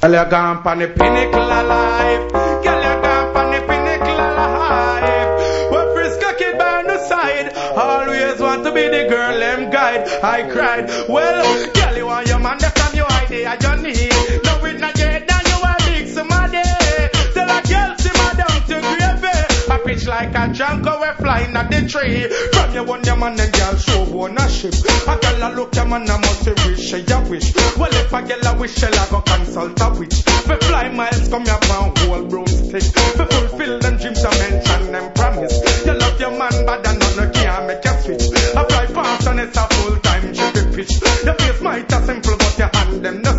Girl, you gone pon the pinnacle of life. Girl, you gone pon the pinnacle of life. Where Frisco Kid by the side. Always want to be the girl, them guide. I cried. Well, girl, you want your man, that's from your idea, you need. No, it not yet, now you are big somebody. Tell a girl, simmer down to gravy. I pitch like a junker, we're flying at the tree. From your one, your man, and girl, show ownership. A girl, I look your man, I must say, wish you wish. Well, if a girl, I wish, she'll go consult a witch. For fly miles, come here, from whole brown